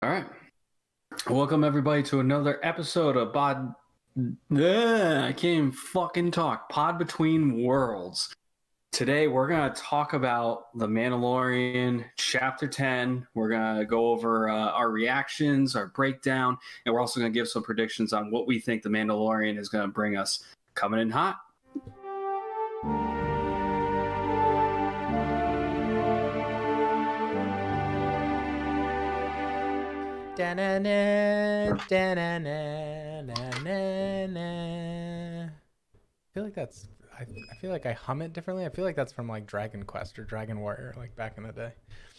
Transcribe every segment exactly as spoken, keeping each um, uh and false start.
All right. Welcome everybody to another episode of Pod. Ugh, I can't even fucking talk. Pod Between Worlds. Today we're gonna talk about The Mandalorian Chapter ten. We're gonna go over uh, our reactions, our breakdown, and we're also gonna give some predictions on what we think The Mandalorian is gonna bring us coming in hot. Da-na-na, da-na-na, na-na-na. I feel like that's I, I feel like I hum it differently. I feel like that's from like Dragon Quest or Dragon Warrior, like back in the day.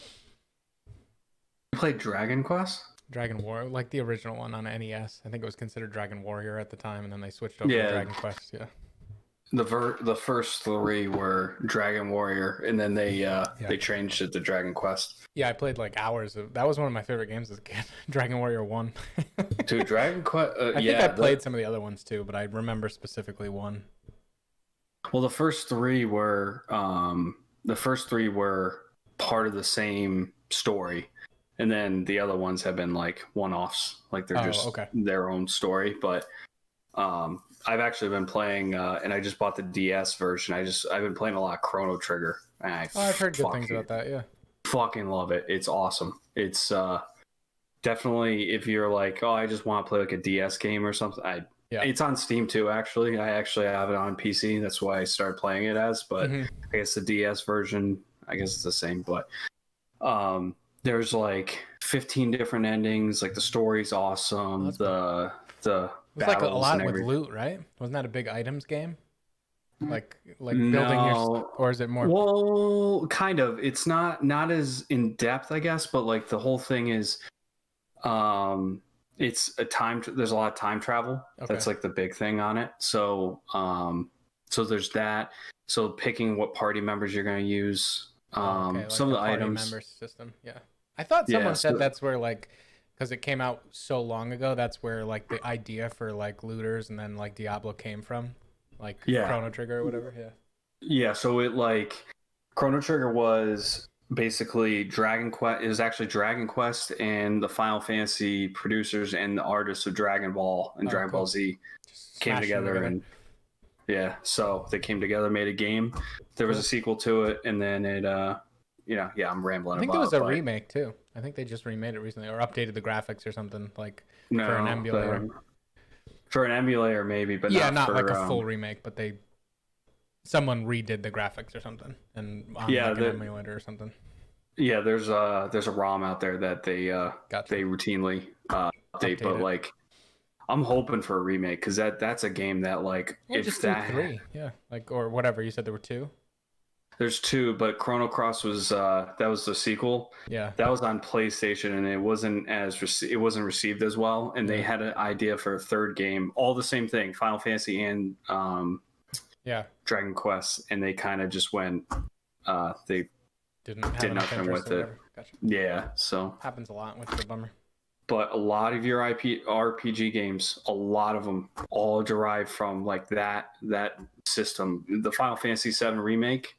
You played Dragon Quest? Dragon Warrior, like the original one on N E S. I think it was considered Dragon Warrior at the time, and then they switched over Yeah. to Dragon Quest. Yeah. The ver- the first three were Dragon Warrior, and then they uh, Yeah. they changed it to Dragon Quest. Yeah, I played like hours of that. Was one of my favorite games as a kid. Dragon Warrior One. Dude, Dragon Quest. Uh, I think yeah, I played the, some of the other ones too, but I remember specifically one. well, the first three were um, the first three were part of the same story, and then the other ones have been like one-offs, like they're Oh, just okay. their own story. But um, I've actually been playing, uh, and I just bought the D S version. I just I've been playing a lot of Chrono Trigger. And I Oh, I've heard good fucking, things about that. Yeah. Fucking love it. It's awesome. It's uh, definitely if you're like, oh, I just want to play like a D S game or something. I Yeah. It's on Steam too, actually. I actually have it on P C. That's why I started playing it as. But Mhm. I guess the D S version, I guess it's the same. But um, there's like fifteen different endings. Like the story's awesome. Oh, that's the the It was like a, a battles lot and with everything. loot, right? Wasn't that a big items game? Like like building your, No. or is it more? Well, kind of. It's not not as in depth, I guess. But like the whole thing is, um, it's a time. There's a lot of time travel. Okay. That's like the big thing on it. So um, so there's that. So picking what party members you're going to use. Oh, Um, okay, like some of the party items. member system. Yeah, I thought Yeah, someone said so- that's where like, because it came out so long ago. That's where like the idea for like looters and then like Diablo came from, like Yeah. Chrono Trigger or whatever. Yeah. Yeah, so it like Chrono Trigger was basically Dragon Quest. It was actually Dragon Quest and the Final Fantasy producers and the artists of Dragon Ball and Oh, Dragon cool. Ball Z Just came smash them together, and yeah, so they came together, made a game. There was a Cool. sequel to it, and then it, uh, you know, yeah, I'm rambling I think about. there was a but remake too. I think they just remade it recently or updated the graphics or something like no, for an emulator. the- for an emulator, maybe, but yeah, not, not for, like a um, full remake, but they someone redid the graphics or something and on Yeah, like an the- emulator or something. Yeah, there's a there's a ROM out there that they uh Gotcha. they routinely uh, update, Update but it. like I'm hoping for a remake because that that's a game that like Or if just do that three, yeah, like or whatever. You said there were two. there's two, but Chrono Cross was uh that was the sequel. Yeah. That was on PlayStation and it wasn't as rece- it wasn't received as well, and they Yeah. had an idea for a third game, all the same thing, Final Fantasy and um Yeah. Dragon Quest, and they kind of just went uh they Didn't have Did enough nothing interest with or it. whatever. Gotcha. yeah so. Happens a lot, which is a bummer. But a lot of your I P R P G games, a lot of them all derive from like that that system. The Final Fantasy seven remake,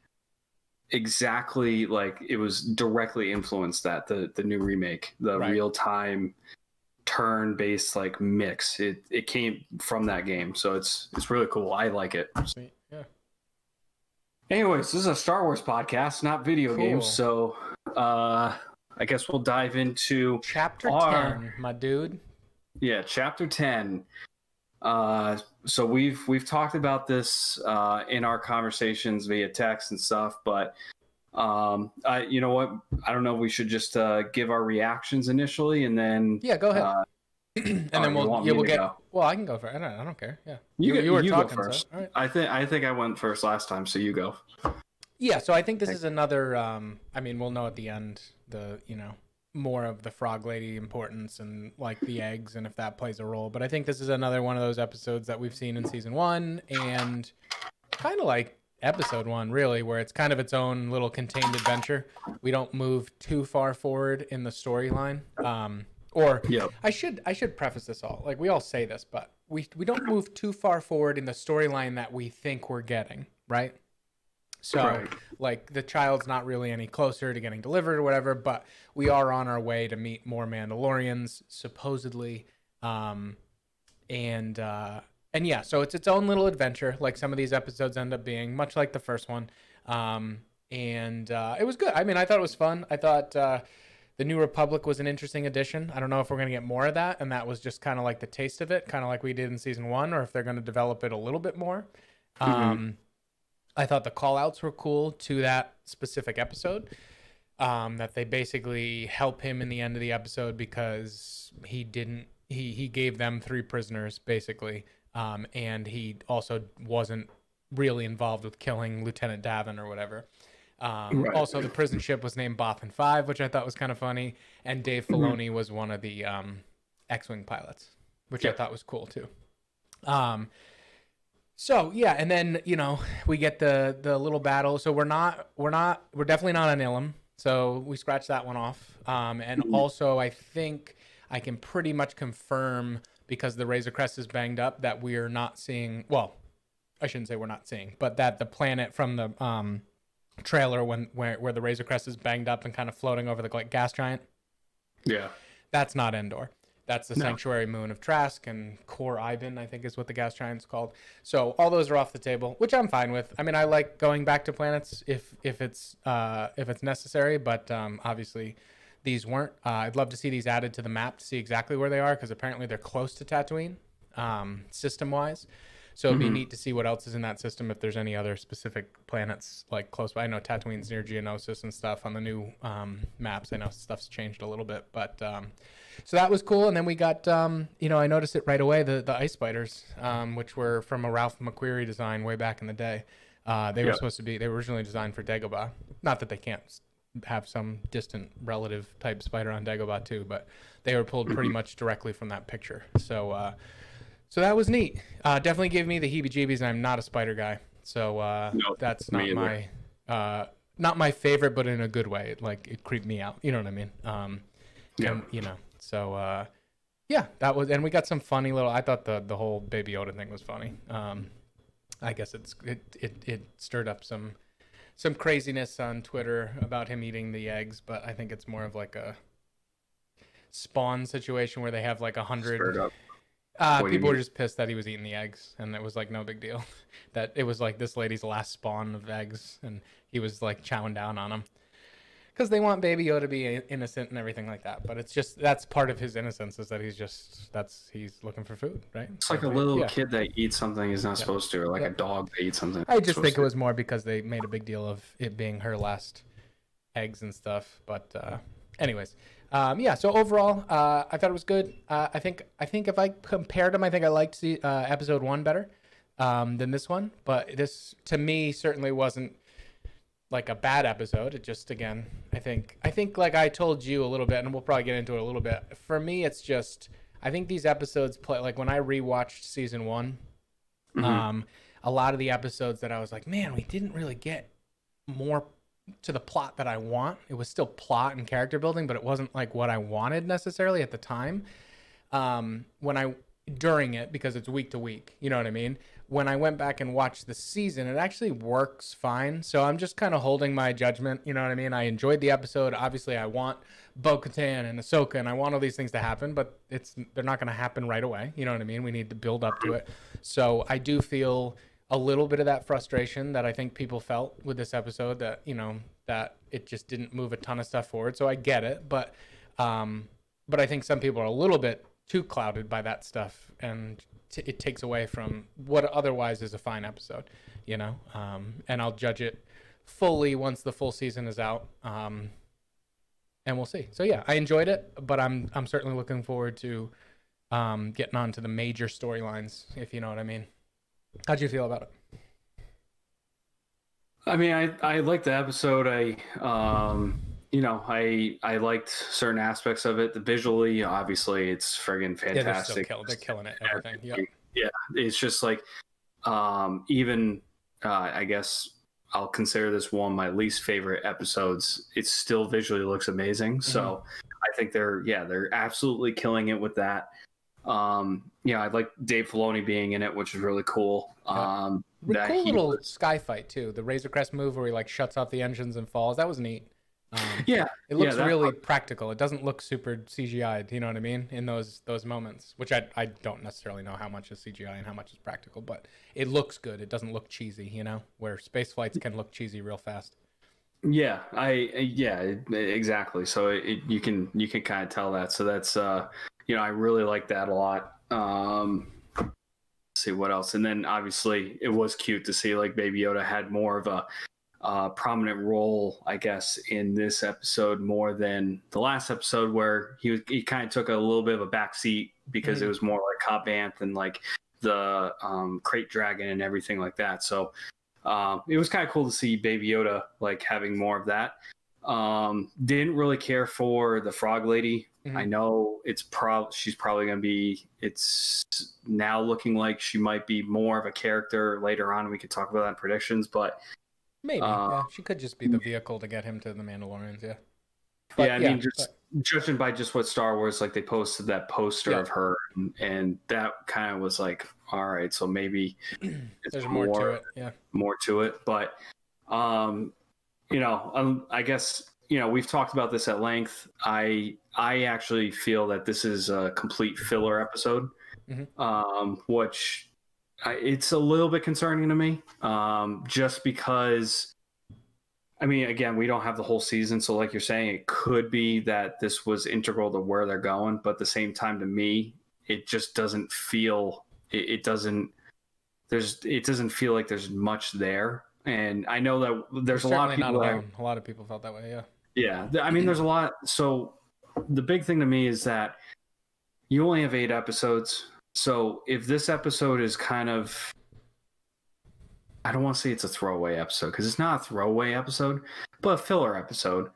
exactly like it was directly influenced that the the new remake, the Right. real time turn based like mix. It it came from that game, so it's it's really cool. I like it. Sweet. Yeah. Anyways, this is a Star Wars podcast, not video Cool. games. So uh, I guess we'll dive into Chapter Our- ten, my dude. Yeah, chapter ten. Uh, so we've we've talked about this uh, in our conversations via text and stuff, but um, I you know what? I don't know. We should just uh, give our reactions initially, and then Yeah, go ahead. uh, and oh, then you we'll want yeah me we'll to get. go? Well, I can go first. I don't. I don't care. Yeah. You You, go- you were you go talking first. So, all right. I think I think I went first last time, so you go. Yeah, so I think this is another. Um, I mean, we'll know at the end the you know more of the frog lady importance and like the eggs and if that plays a role. But I think this is another one of those episodes that we've seen in season one and kind of like episode one, really, where it's kind of its own little contained adventure. We don't move too far forward in the storyline. Um, or Yep. I should I should preface this all like we all say this, but we we don't move too far forward in the storyline that we think we're getting, right? So Right. like the child's not really any closer to getting delivered or whatever, but we are on our way to meet more Mandalorians supposedly. Um, and uh, and yeah, so it's its own little adventure, like some of these episodes end up being, much like the first one. Um, and uh, it was good. I mean, I thought it was fun. I thought uh, the New Republic was an interesting addition. I don't know if we're gonna get more of that, and that was just kind of like the taste of it, kind of like we did in season one, or if they're gonna develop it a little bit more. Mm-hmm. Um, I thought the call outs were cool to that specific episode. Um, that they basically help him in the end of the episode because he didn't he he gave them three prisoners basically, um, and he also wasn't really involved with killing Lieutenant Davin or whatever. Um, Right. Also, the prison ship was named Bothan Five, which I thought was kind of funny, and Dave Filoni was one of the um, X-wing pilots, which I Yep. thought was cool too. Um, so yeah, and then you know we get the the little battle. So we're not we're not we're definitely not on Ilum. So we scratched that one off. Um, and also I think I can pretty much confirm, because the Razor Crest is banged up, that we're not seeing. Well, I shouldn't say we're not seeing, but that the planet from the um, trailer when where where the Razor Crest is banged up and kind of floating over the like gas giant. Yeah. That's not Endor. That's the No. sanctuary moon of Trask, and Kor Ivan, I think is what the gas giant's called. So all those are off the table, which I'm fine with. I mean, I like going back to planets if if it's uh, if it's necessary, but um, obviously these weren't. Uh, I'd love to see these added to the map to see exactly where they are, because apparently they're close to Tatooine, um, system-wise. So it'd be Mhm. neat to see what else is in that system, if there's any other specific planets like close by. I know Tatooine's near Geonosis and stuff on the new um, maps. I know stuff's changed a little bit, but um, so that was cool. And then we got, um, you know, I noticed it right away, the the ice spiders, um, which were from a Ralph McQuarrie design way back in the day. Uh, they were Yep. supposed to be, they were originally designed for Dagobah. Not that they can't s- have some distant relative type spider on Dagobah too, but they were pulled pretty much directly from that picture. So, uh, so that was neat. Uh, definitely gave me the heebie-jeebies, and I'm not a spider guy, so uh, No, that's me not my uh, not my favorite, but in a good way. It, like it creeped me out. You know what I mean? Um, Yeah. and, you know. So uh, yeah, that was, and we got some funny little. I thought the the whole Baby Yoda thing was funny. Um, I guess it's it, it it stirred up some some craziness on Twitter about him eating the eggs, but I think it's more of like a Spawn situation where they have like a hundred. Stirred up. Uh, What do you people were mean? just pissed that he was eating the eggs, and it was like no big deal. That it was like this lady's last spawn of eggs, and he was like chowing down on them because they want Baby Yoda to be i- innocent and everything like that. But it's just that's part of his innocence, is that he's just that's he's looking for food, right? It's like a So, little yeah. kid that eats something he's not Yeah. supposed to, or like Yeah. a dog that eats something. I it's just supposed think it to. was more because they made a big deal of it being her last eggs and stuff. But uh, anyways, um, yeah. So overall, uh, I thought it was good. Uh, I think I think if I compared them, I think I liked the, uh, episode one better um, than this one. But this, to me, certainly wasn't like a bad episode. It just, again, I think I think like I told you a little bit, and we'll probably get into it a little bit. For me, it's just I think these episodes play like when I rewatched season one. Mhm. Um, a lot of the episodes that I was like, man, we didn't really get more to the plot that I want. It was still plot and character building, but it wasn't like what I wanted necessarily at the time. Um, when I during it, because it's week to week, you know what I mean? When I went back and watched the season, it actually works fine. So I'm just kind of holding my judgment, you know what I mean? I enjoyed the episode. Obviously, I want Bo-Katan and Ahsoka, and I want all these things to happen, but it's they're not going to happen right away. You know what I mean? We need to build up to it. So I do feel a little bit of that frustration that I think people felt with this episode, that, you know, that it just didn't move a ton of stuff forward. So I get it, but um, but I think some people are a little bit too clouded by that stuff, and t- it takes away from what otherwise is a fine episode, you know. Um, and I'll judge it fully once the full season is out, um, and we'll see. So yeah, I enjoyed it, but I'm I'm certainly looking forward to um, getting on to the major storylines, if you know what I mean. How'd you feel about it? I mean, I I liked the episode. I um, you know, I I liked certain aspects of it. The visually, obviously, it's friggin' Yeah, they're still fantastic. kill- they're killing it. Everything. Yep. Yeah, it's just like um, even uh, I guess I'll consider this one of my least favorite episodes. It still visually looks amazing. So I think they're yeah they're absolutely killing it with that. Um, yeah, I like Dave Filoni being in it, which is really cool. Yeah. Um, that cool he little was, sky fight too. The Razor Crest move where he like shuts off the engines and falls. That was neat. Um, yeah, it looks yeah, really part, practical. It doesn't look super C G I'd. You know what I mean? In those those moments, which I I don't necessarily know how much is C G I and how much is practical, but it looks good. It doesn't look cheesy. You know, where space flights can look cheesy real fast. yeah, I yeah, exactly. So it, you can you can kind of tell that. So that's uh, you know, I really like that a lot. Um, let's see what else, and then obviously it was cute to see like Baby Yoda had more of a uh, prominent role, I guess, in this episode more than the last episode, where he was he kind of took a little bit of a backseat because mm-hmm. it was more like Cobb Vanth and like the um, Crate Dragon and everything like that. So um, it was kind of cool to see Baby Yoda like having more of that. Um, didn't really care for the Frog Lady. Mm-hmm. I know it's pro she's probably going to be, it's now looking like she might be more of a character later on. We could talk about that in predictions, but maybe, uh, yeah, she could just be the vehicle to get him to the Mandalorians. Yeah. But, yeah, I yeah, mean, just but... judging by just what Star Wars, like they posted that poster yeah. of her, and, and that kind of was like, all right, so maybe there's more, more to it. Yeah, more to it. But, um, you know, um, I guess you know we've talked about this at length. I I actually feel that this is a complete filler episode, mm-hmm. um, which I, it's a little bit concerning to me, um, just because. I mean, again, we don't have the whole season, so like you're saying, it could be that this was integral to where they're going, but at the same time, to me, it just doesn't feel. It, it doesn't. There's. It doesn't feel like there's much there, and I know that there's a lot of people. Not alone. A lot of people felt that way. Yeah. Yeah, I mean, there's a lot. So the big thing to me is that you only have eight episodes. So if this episode is kind of, I don't want to say it's a throwaway episode because it's not a throwaway episode, but a filler episode.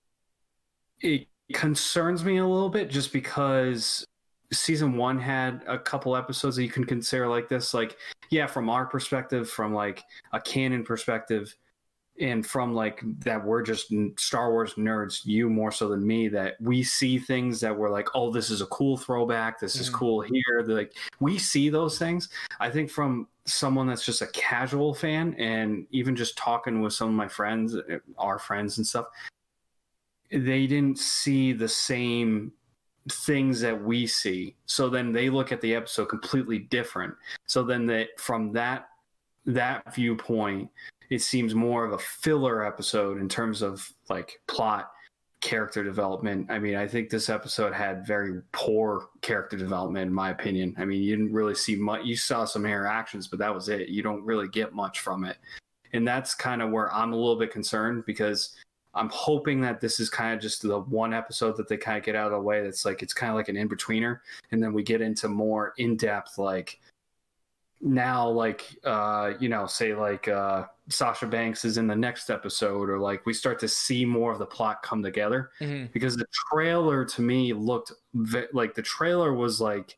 It concerns me a little bit just because season one had a couple episodes that you can consider like this. Like, yeah, from our perspective, from like a canon perspective, and from like that we're just Star Wars nerds, you more so than me, that we see things that we're like, oh, this is a cool throwback. This mm-hmm. is cool here. They're like, we see those things. I think from someone that's just a casual fan, and even just talking with some of my friends, our friends and stuff, they didn't see the same things that we see. So then they look at the episode completely different. So then that from that that viewpoint, it seems more of a filler episode in terms of like plot, character development. I mean, I think this episode had very poor character development, in my opinion. I mean, you didn't really see much. You saw some interactions, but that was it. You don't really get much from it. And that's kind of where I'm a little bit concerned, because I'm hoping that this is kind of just the one episode that they kind of get out of the way. That's like, it's kind of like an in-betweener. And then we get into more in-depth, like now, like, uh, you know, say like, uh, Sasha Banks is in the next episode, or like we start to see more of the plot come together, mm-hmm. because the trailer to me looked ve- like the trailer was like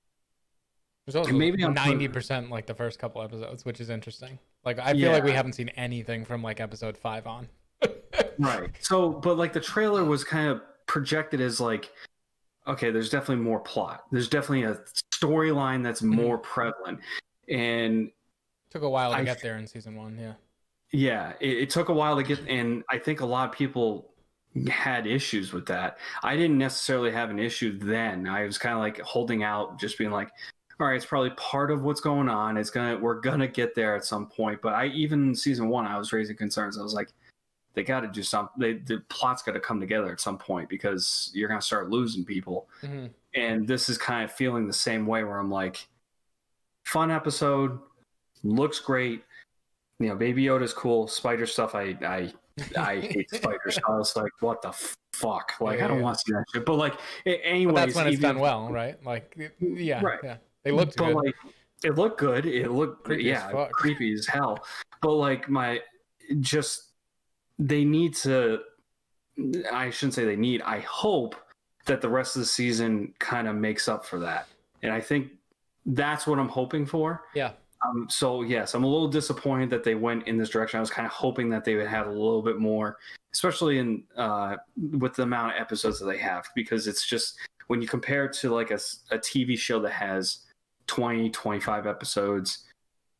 it was maybe ninety percent like the first couple episodes, which is interesting. Like I feel yeah. like we haven't seen anything from like episode five on. Right. So, but like the trailer was kind of projected as like, okay, there's definitely more plot. There's definitely a storyline that's more mm-hmm. prevalent, and took a while to I, get there in season one. Yeah. Yeah. It, it took a while to get, and I think a lot of people had issues with that. I didn't necessarily have an issue then. I was kind of like holding out, just being like, all right, it's probably part of what's going on. It's going to, we're going to get there at some point. But I, even in season one, I was raising concerns. I was like, they got to do something. They, the plot's got to come together at some point, because you're going to start losing people. Mm-hmm. And this is kind of feeling the same way, where I'm like, fun episode, looks great, you know, Baby Yoda's cool. Spider stuff, I I I hate spiders. I was like, what the fuck? Like, yeah, I don't yeah. want to see that shit. But like, anyways, but that's when it's done well, right? Like, yeah, right. yeah, they looked but good. Like, it looked good. It looked creepy yeah, as fuck. creepy as hell. But like, my just they need to. I shouldn't say they need. I hope that the rest of the season kind of makes up for that, and I think that's what I'm hoping for. Yeah. Um, so yes, I'm a little disappointed that they went in this direction. I was kind of hoping that they would have a little bit more, especially in uh, with the amount of episodes that they have, because it's just, when you compare it to like a, a T V show that has twenty, twenty-five episodes,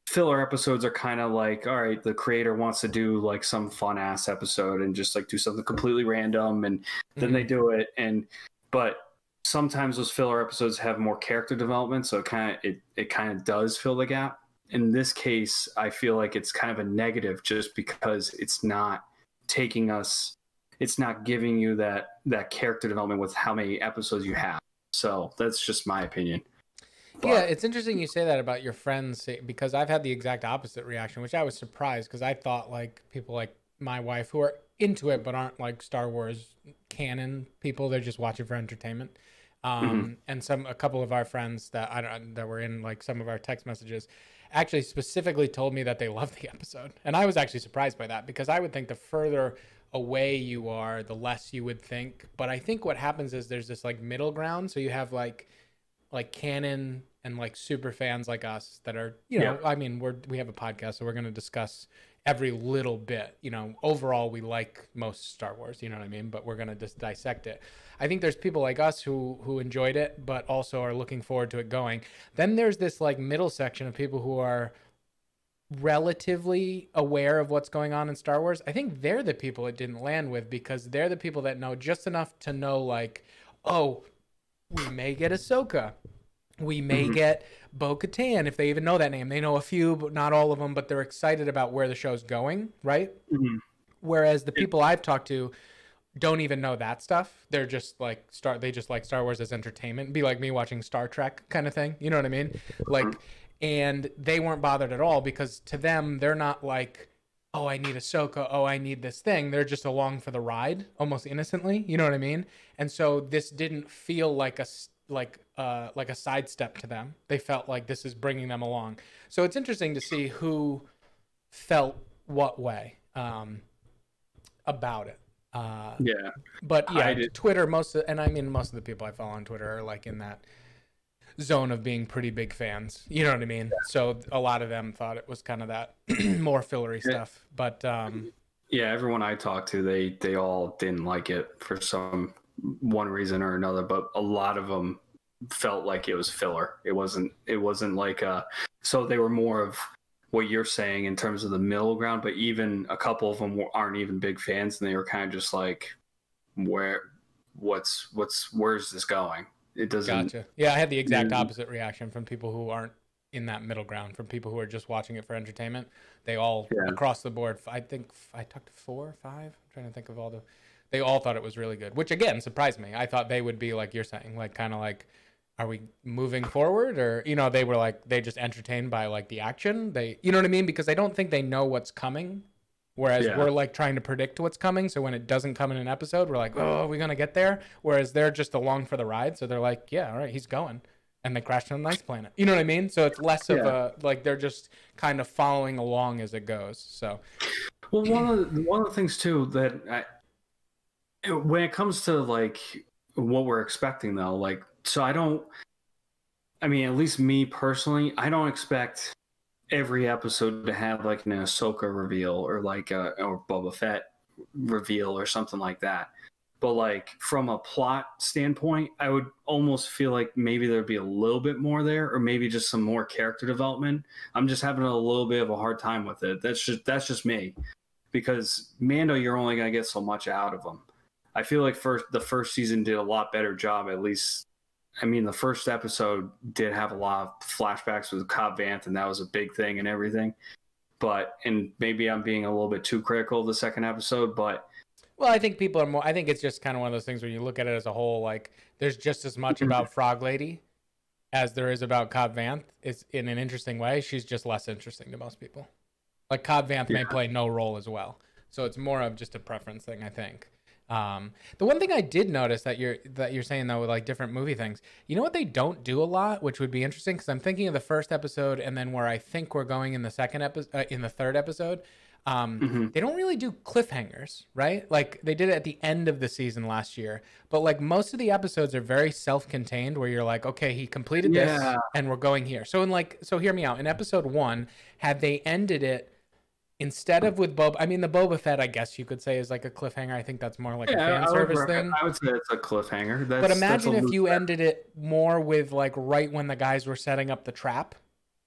filler episodes are kind of like, all right, the creator wants to do like some fun ass episode and just like do something completely random, and then mm-hmm. they do it. And but sometimes those filler episodes have more character development, so it kind of it it kind of does fill the gap. In this case, I feel like it's kind of a negative just because it's not taking us, it's not giving you that that character development with how many episodes you have. So that's just my opinion. But, yeah, it's interesting you say that about your friends, because I've had the exact opposite reaction, which I was surprised, because I thought like people like my wife who are into it but aren't like Star Wars canon people, they're just watching for entertainment. Um, mm-hmm. And some a couple of our friends that I don't that were in like some of our text messages actually specifically told me that they loved the episode, and I was actually surprised by that, because I would think the further away you are, the less you would think. But I think what happens is there's this like middle ground, so you have like. like canon and like super fans like us that are, you know, yeah. I mean, we're, we have a podcast, so we're going to discuss every little bit, you know, overall we like most Star Wars, you know what I mean? But we're going to just dissect it. I think there's people like us who, who enjoyed it, but also are looking forward to it going. Then there's this like middle section of people who are relatively aware of what's going on in Star Wars. I think they're the people it didn't land with, because they're the people that know just enough to know like, oh, we may get Ahsoka. We may mm-hmm. get Bo-Katan, if they even know that name. They know a few, but not all of them, but they're excited about where the show's going, right? Mm-hmm. Whereas the people I've talked to don't even know that stuff. They're just like, Star. they just like Star Wars as entertainment. It'd be like me watching Star Trek kind of thing. You know what I mean? Like, and they weren't bothered at all, because to them, they're not like, oh, I need Ahsoka, oh, I need this thing. They're just along for the ride, almost innocently. You know what I mean? And so this didn't feel like a like uh like a sidestep to them. They felt like this is bringing them along. So it's interesting to see who felt what way um, about it. Uh, yeah, but yeah, Twitter. Most of, and I mean most of the people I follow on Twitter are like in that zone of being pretty big fans, you know what I mean? So a lot of them thought it was kind of that more fillery yeah. stuff, but um yeah, everyone I talked to, they they all didn't like it for some one reason or another, but a lot of them felt like it was filler. It wasn't it wasn't like uh so they were more of what you're saying in terms of the middle ground, but even a couple of them aren't even big fans, and they were kind of just like, where what's what's where's this going? It doesn't. Gotcha. Yeah, I had the exact opposite reaction from people who aren't in that middle ground, from people who are just watching it for entertainment. They all, yeah. across the board, I think I talked to four or five. I'm trying to think of all the, they all thought it was really good, which again, surprised me. I thought they would be like you're saying, like kind of like, are we moving forward? Or, you know, they were like, they just entertained by like the action. They, you know what I mean? Because I don't think they know what's coming. Whereas yeah. we're like trying to predict what's coming. So when it doesn't come in an episode, we're like, oh, are we going to get there? Whereas they're just along for the ride. So they're like, yeah, all right, he's going. And they crashed on a nice planet. You know what I mean? So it's less of yeah. a, like they're just kind of following along as it goes. So, well, one of the, one of the things too that I, when it comes to like what we're expecting though, like, so I don't, I mean, at least me personally, I don't expect every episode to have like an Ahsoka reveal or like a or Boba Fett reveal or something like that. But like from a plot standpoint, I would almost feel like maybe there'd be a little bit more there, or maybe just some more character development. I'm just having a little bit of a hard time with it. That's just that's just me, because Mando, you're only gonna get so much out of him. I feel like first the first season did a lot better job, at least. I mean, the first episode did have a lot of flashbacks with Cobb Vanth, and that was a big thing and everything. But, and maybe I'm being a little bit too critical of the second episode, but. Well, I think people are more, I think it's just kind of one of those things where you look at it as a whole, like, there's just as much about Frog Lady as there is about Cobb Vanth. It's in an interesting way. She's just less interesting to most people. Like, Cobb Vanth yeah. may play no role as well. So it's more of just a preference thing, I think. Um, the one thing I did notice that you're that you're saying though with like different movie things, you know what they don't do a lot, which would be interesting, because I'm thinking of the first episode and then where I think we're going in the second episode, uh, in the third episode. Um, mm-hmm. They don't really do cliffhangers, right? Like they did it at the end of the season last year, but like most of the episodes are very self-contained, where you're like, okay, he completed yeah. this, and we're going here. So in like, so hear me out. In episode one, had they ended it. Instead of with Boba, I mean, the Boba Fett, I guess you could say, is like a cliffhanger. I think that's more like yeah, a fan service would, thing. I would say it's a cliffhanger. That's, but imagine that's if you ended it more with like right when the guys were setting up the trap.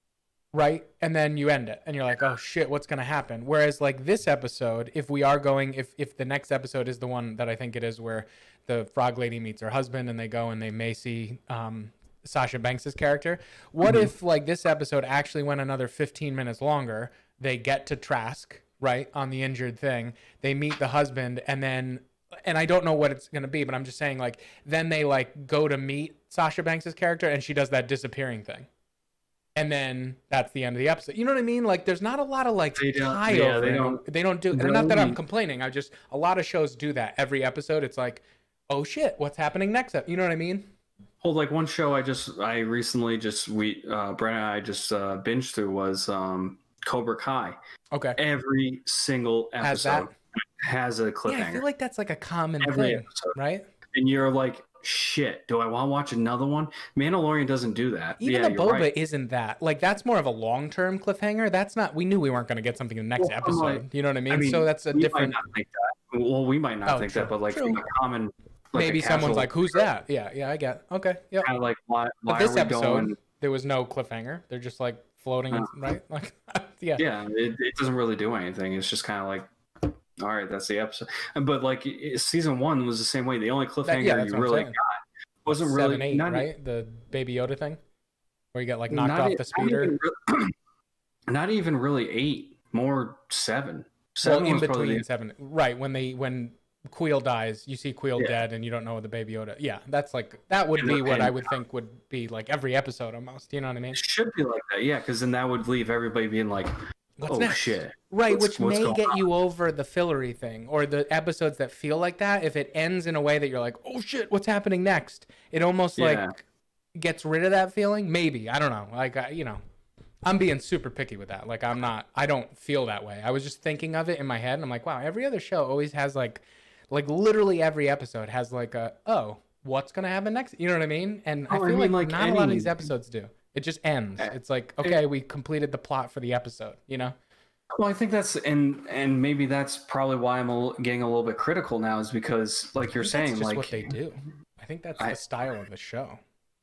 right? And then you end it and you're like, oh shit, what's going to happen? Whereas like this episode, if we are going, if, if the next episode is the one that I think it is, where the frog lady meets her husband and they go and they may see um, Sasha Banks's character. What mm-hmm. if like this episode actually went another fifteen minutes longer? They get to Trask, right, on the injured thing. They meet the husband and then, and I don't know what it's going to be, but I'm just saying like, then they like go to meet Sasha Banks's character and she does that disappearing thing. And then that's the end of the episode. You know what I mean? Like, there's not a lot of like tie yeah, over. They don't, they don't do. And not that I'm complaining. I just a lot of shows do that every episode. It's like, oh shit, what's happening next? You know what I mean? Well, like one show I just I recently just we uh, Brent and I just uh, binged through was um, Cobra Kai. Okay. Every single episode has, has a cliffhanger. Yeah, I feel like that's like a common every thing, episode. Right? And you're like, shit, do I want to watch another one? Mandalorian doesn't do that. Even yeah, the Boba right. isn't that. Like, that's more of a long-term cliffhanger. That's not, we knew we weren't going to get something in the next well, episode. Like, you know what I mean? I mean? So that's a we different. Might not think that. Well, we might not oh, think true, that, but like true. a common. Like Maybe a someone's like, who's that? Yeah, yeah, I get. Okay, yeah. Kind of like, why, why but this are we episode, going? There was no cliffhanger. They're just like floating, uh, right? Like, yeah. Yeah, it, it doesn't really do anything. It's just kind of like, all right, that's the episode. But like season one was the same way. The only cliffhanger that, yeah, you really got wasn't Seven, really eight, not, right? The Baby Yoda thing, where you get like knocked off e- the speeder. Not even, really, not even really eight, more seven. Seven well, in was between the... seven, right? When they when Queel dies, you see Queel yeah. dead, and you don't know the Baby Yoda. Yeah, that's like that would be what I would think would be like every episode almost. You know what I mean? It should be like that, yeah, because then that would leave everybody being like, What's oh next? shit. Right, what's, which what's may get on? you over the fillery thing or the episodes that feel like that. If it ends in a way that you're like, oh shit, what's happening next? It almost yeah. like gets rid of that feeling. Maybe. I don't know. Like, I, you know, I'm being super picky with that. Like, I'm not, I don't feel that way. I was just thinking of it in my head and I'm like, wow, every other show always has like, like literally every episode has like a, oh, what's going to happen next? You know what I mean? And oh, I feel I mean, like, like not any... a lot of these episodes do. It just ends. It's like, okay, we completed the plot for the episode, you know? Well, I think that's and and maybe that's probably why I'm a, getting a little bit critical now is because, like you're saying, that's just like what they do. I think that's I, the style of the show.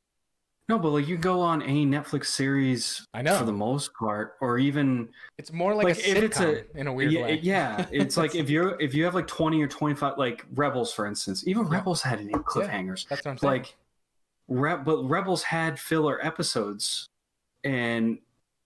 No, but like you go on any Netflix series, I know for the most part, or even it's more like, like a sitcom it's a, in a weird yeah, way. Yeah, it's like if you're if you have like twenty or twenty-five, like Rebels, for instance, even yeah. Rebels had cliffhangers. Yeah, that's what I'm saying. Like, Re- but Rebels had filler episodes, and.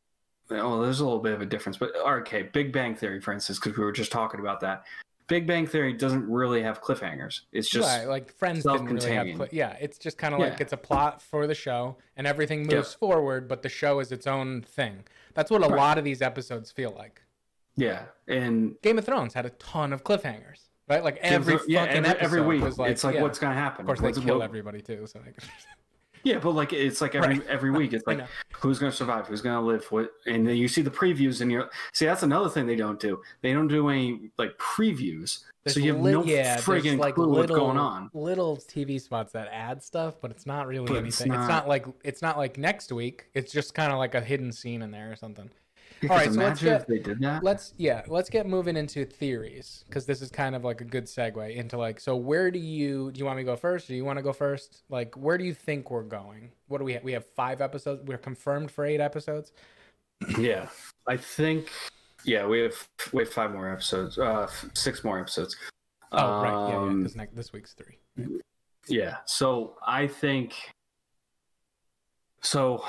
Oh, there's a little bit of a difference, but okay, Big Bang Theory, for instance, because we were just talking about that. Big Bang Theory doesn't really have cliffhangers. It's just right, like Friends didn't really have. Cli- yeah, it's just kind of yeah. like it's a plot for the show, and everything moves yeah. forward, but the show is its own thing. That's what a right. lot of these episodes feel like. Yeah, and Game of Thrones had a ton of cliffhangers, right? Like every fucking yeah, every, episode every week, was like, it's like yeah. what's gonna happen. Of course, what's, they kill what, everybody too. So like. Yeah, but like it's like every right. every week it's like who's going to survive, who's going to live, what, and then you see the previews and you're see that's another thing they don't do. They don't do any like previews, there's so you have li- no yeah, friggin' like clue little, what's going on. Little T V spots that add stuff, but it's not really but anything. It's not, it's not like it's not like next week. It's just kind of like a hidden scene in there or something. All right, so let's get, if they did that. Let's yeah, let's get moving into theories because this is kind of like a good segue into like. So where do you do you want me to go first? Or do you want to go first? Like, where do you think we're going? What do we have? We have five episodes. We're confirmed for eight episodes. Yeah, I think. Yeah, we have we have five more episodes. Uh, six more episodes. Oh um, right, yeah, yeah. This next this week's three. Yeah. yeah, so I think. So.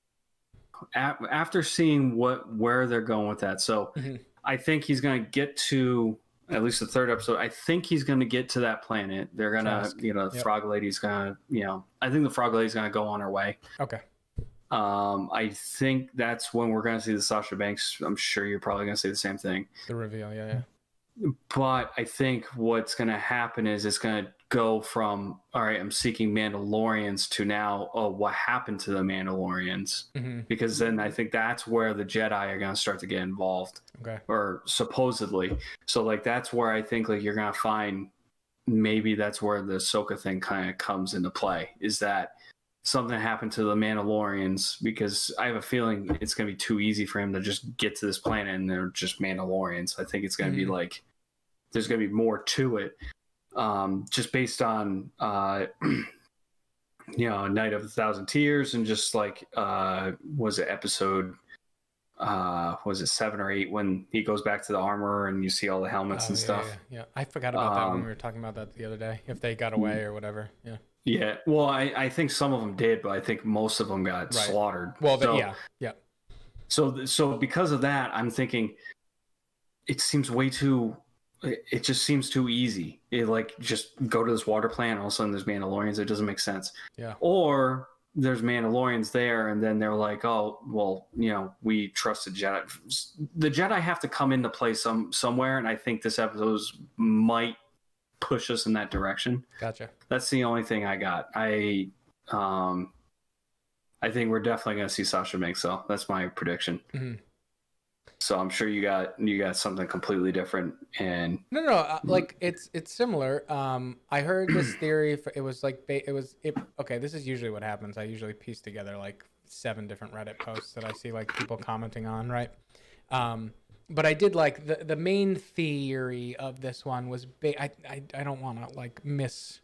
After seeing what where they're going with that, so mm-hmm. I think he's going to get to at least the third episode. I think he's going to get to that planet. They're going to, you know, the yep. Frog Lady's going to, you know, I think the Frog Lady's going to go on her way. Okay. Um, I think that's when we're going to see the Sasha Banks. I'm sure you're probably going to say the same thing. The reveal, yeah, yeah. But I think what's going to happen is it's going to go from, all right, I'm seeking Mandalorians to now, oh, what happened to the Mandalorians? Mm-hmm. Because then I think that's where the Jedi are going to start to get involved. Okay. Or supposedly. So, like, that's where I think, like, you're going to find maybe that's where the Ahsoka thing kind of comes into play, is that something happened to the Mandalorians, because I have a feeling it's going to be too easy for him to just get to this planet and they're just Mandalorians. I think it's going to mm-hmm. be like, there's going to be more to it. Um, just based on, uh, you know, Night of a Thousand Tears and just like, uh, was it episode uh, was it seven or eight when he goes back to the armor and you see all the helmets Oh, and yeah, stuff. Yeah, yeah, I forgot about that when Um, we were talking about that the other day. If they got away or whatever. Yeah. Yeah, well, I, I think some of them did, but I think most of them got Right. slaughtered. Well, the, so, yeah, yeah. So, so because of that, I'm thinking it seems way too. It it just seems too easy. It like just go to this water plant, all of a sudden there's Mandalorians. It doesn't make sense. Yeah. Or there's Mandalorians there, and then they're like, oh, well, you know, we trust the Jedi. The Jedi have to come into play some somewhere, and I think this episode might push us in that direction. Gotcha. That's the only thing I got. I um I think we're definitely gonna see Sasha Banks, so that's my prediction. Mm-hmm. So I'm sure you got you got something completely different. And no, no, uh, like it's it's similar. Um, I heard this theory. For, it was like it was it. Okay, this is usually what happens. I usually piece together like seven different Reddit posts that I see like people commenting on, right? Um, but I did like the the main theory of this one was ba- I I I don't want to like mis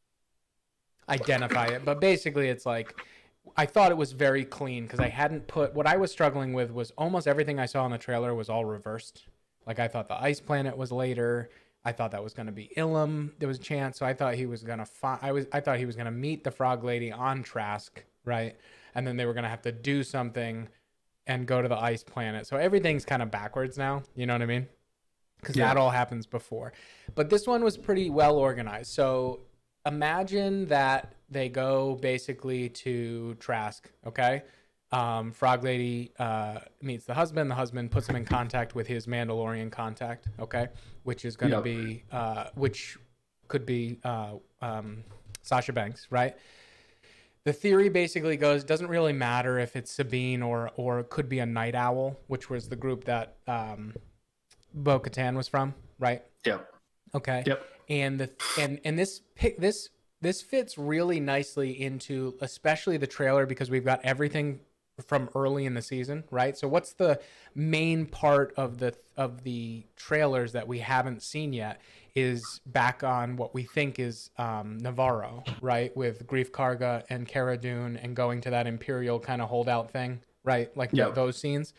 identify it, but basically it's like I thought it was very clean because I hadn't put what I was struggling with was almost everything I saw in the trailer was all reversed. Like I thought the ice planet was later. I thought that was going to be Ilum. There was a chance, so I thought he was going to find. I was I thought he was going to meet the Frog Lady on Trask, right? And then they were going to have to do something and go to the ice planet. So everything's kind of backwards now. You know what I mean? Because Yeah. that all happens before. But this one was pretty well organized. So imagine that they go basically to Trask, okay? Um, Frog Lady uh, meets the husband. The husband puts him in contact with his Mandalorian contact, okay? Which is going to Yep. be, uh, which could be uh, um, Sasha Banks, right? The theory basically goes, doesn't really matter if it's Sabine or or it could be a Night Owl, which was the group that um, Bo-Katan was from, right? Yep. Okay. Yep. And the and and this pick this this fits really nicely into especially the trailer because we've got everything from early in the season, right? So what's the main part of the of the trailers that we haven't seen yet is back on what we think is um, Navarro, right? With Grief Karga and Cara Dune and going to that Imperial kind of holdout thing, right? Like th- Yep. those scenes.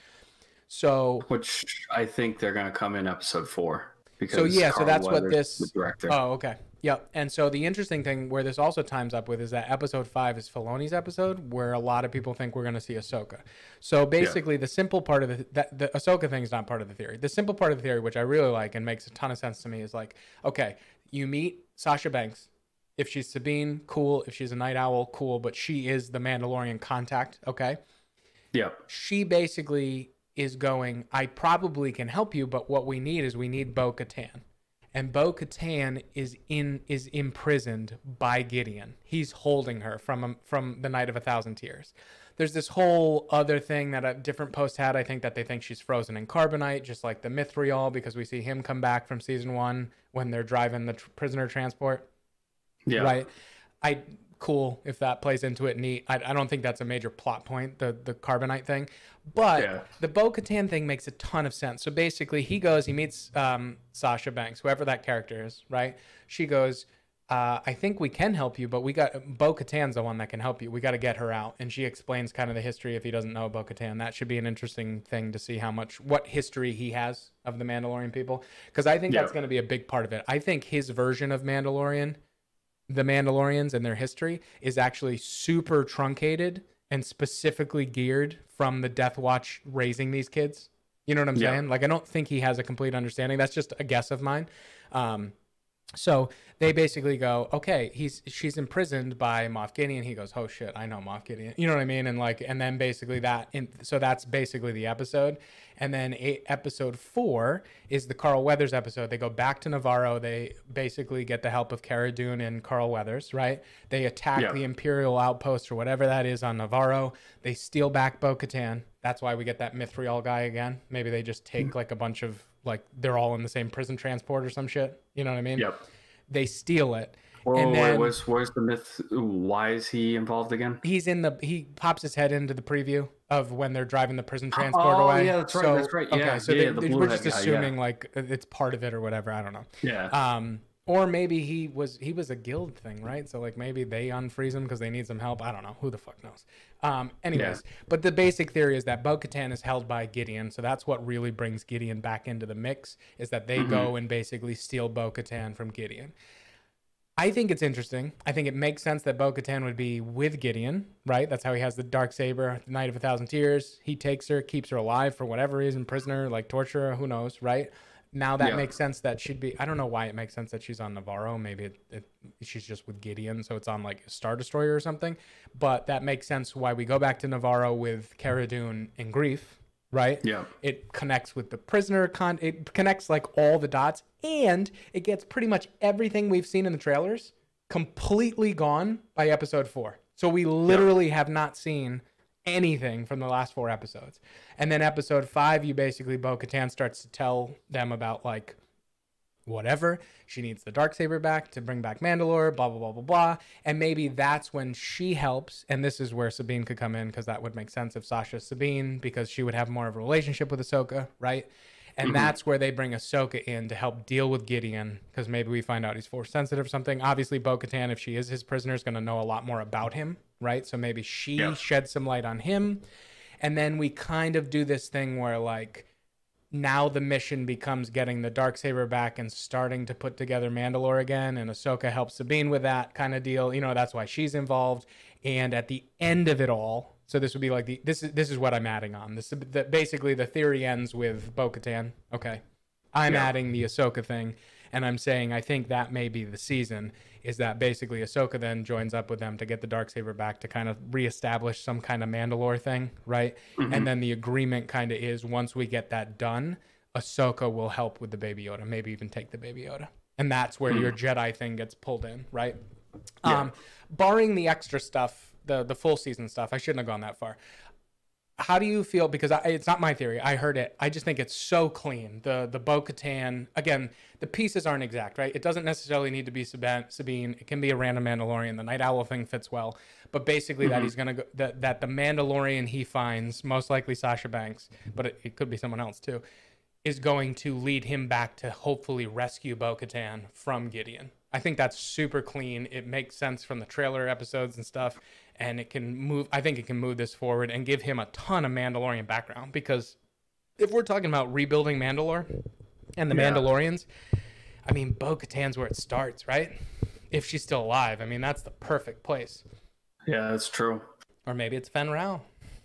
So Which I think they're gonna come in episode four. Because So yeah, so Carl that's what Weathers, this. the director. Oh, okay. Yep. And so the interesting thing where this also times up with is that episode five is Filoni's episode, where a lot of people think we're going to see Ahsoka. So basically, the simple part of the that the Ahsoka thing is not part of the theory. The simple part of the theory, which I really like and makes a ton of sense to me, is like, okay, you meet Sasha Banks. If she's Sabine, cool. If she's a Night Owl, cool. But she is the Mandalorian contact. Okay. Yep. She basically is going, I probably can help you, but what we need is we need Bo-Katan. And Bo-Katan is in is imprisoned by Gideon. He's holding her from from the Night of a Thousand Tears. There's this whole other thing that a different post had. I think that they think she's frozen in carbonite, just like the Mithril, because we see him come back from season one when they're driving the tr- prisoner transport. Yeah. Right. I cool if that plays into it. Neat. I, I don't think that's a major plot point, the the carbonite thing, but Yeah. the Bo-Katan thing makes a ton of sense. So basically, he goes, he meets um, Sasha Banks, whoever that character is, right? She goes, uh, I think we can help you, but we got Bo-Katan's the one that can help you. We got to get her out, and she explains kind of the history. If he doesn't know Bo-Katan, that should be an interesting thing to see how much what history he has of the Mandalorian people, because I think Yeah. that's going to be a big part of it. I think his version of Mandalorian. The Mandalorians and their history is actually super truncated and specifically geared from the Death Watch raising these kids. You know what I'm Yeah. saying? Like, I don't think he has a complete understanding. That's just a guess of mine. Um, so they basically go, okay, he's she's imprisoned by Moff Gideon. He goes, oh shit, I know Moff Gideon. You know what I mean? And like, and then basically that, in, so that's basically the episode. And then eight, episode four is the Carl Weathers episode. They go back to Navarro. They basically get the help of Cara Dune and Carl Weathers, right? They attack Yeah. the Imperial outpost or whatever that is on Navarro. They steal back Bo-Katan. That's why we get that Mithril guy again. Maybe they just take like a bunch of, like, they're all in the same prison transport or some shit. You know what I mean? Yep. They steal it. Whoa, and wait, then where's where's the myth? Why is he involved again? he's in the, he pops his head into the preview of when they're driving the prison transport Oh, away. yeah, that's right, So, that's right. Okay, Yeah, so yeah, they, the they- blue we're head just guy, yeah. assuming like it's part of it or whatever. I don't know. Yeah. Um, Or maybe he was he was a guild thing, right? So like maybe they unfreeze him because they need some help. I don't know. Who the fuck knows? Um, anyways, yeah. But the basic theory is that Bo-Katan is held by Gideon. So that's what really brings Gideon back into the mix, is that they mm-hmm. go and basically steal Bo-Katan from Gideon. I think it's interesting. I think it makes sense that Bo-Katan would be with Gideon, right? That's how he has the Darksaber, the Night of a Thousand Tears. He takes her, keeps her alive for whatever reason, prisoner, like torture her, who knows, right? Now that yeah. makes sense that she'd be, I don't know why it makes sense that she's on Navarro. Maybe it, it, she's just with Gideon, so it's on like a Star Destroyer or something. But that makes sense why we go back to Navarro with Cara Dune and Greef, right? Yeah. It connects with the prisoner, con- it connects like all the dots, and it gets pretty much everything we've seen in the trailers completely gone by episode four. So we literally yeah. have not seen anything from the last four episodes. And then episode five, you basically, Bo-Katan starts to tell them about like whatever. She needs the Darksaber back to bring back Mandalore, blah, blah, blah, blah, blah. And maybe that's when she helps. And this is where Sabine could come in, because that would make sense if Sasha's Sabine, because she would have more of a relationship with Ahsoka, right? And mm-hmm. that's where they bring Ahsoka in to help deal with Gideon, because maybe we find out he's force sensitive or something. Obviously, Bo-Katan, if she is his prisoner, is going to know a lot more about him, right? So maybe she yeah. sheds some light on him. And then we kind of do this thing where, like, now the mission becomes getting the Darksaber back and starting to put together Mandalore again. And Ahsoka helps Sabine with that kind of deal. You know, that's why she's involved. And at the end of it all, so this would be like the this is this is what I'm adding on. This the, basically the theory ends with Bo-Katan. Okay, I'm yeah. adding the Ahsoka thing, and I'm saying I think that may be the season. Is that basically Ahsoka then joins up with them to get the Darksaber back to kind of reestablish some kind of Mandalore thing, right? Mm-hmm. And then the agreement kind of is once we get that done, Ahsoka will help with the Baby Yoda, maybe even take the Baby Yoda, and that's where mm-hmm. your Jedi thing gets pulled in, right? Yeah. Um, barring the extra stuff. The, the full season stuff. I shouldn't have gone that far. How do you feel? Because I, it's not my theory. I heard it. I just think it's so clean. The the Bo-Katan, again, the pieces aren't exact, right? It doesn't necessarily need to be Sabine. It can be a random Mandalorian. The Night Owl thing fits well. But basically mm-hmm. that he's going to go, that, that the Mandalorian he finds, most likely Sasha Banks, but it, it could be someone else too, is going to lead him back to hopefully rescue Bo-Katan from Gideon. I think that's super clean. It makes sense from the trailer episodes and stuff. And it can move, I think it can move this forward and give him a ton of Mandalorian background. Because if we're talking about rebuilding Mandalore and the yeah. Mandalorians, I mean, Bo-Katan's where it starts, right? If she's still alive. I mean, that's the perfect place. Yeah, that's true. Or maybe it's Fen Rao.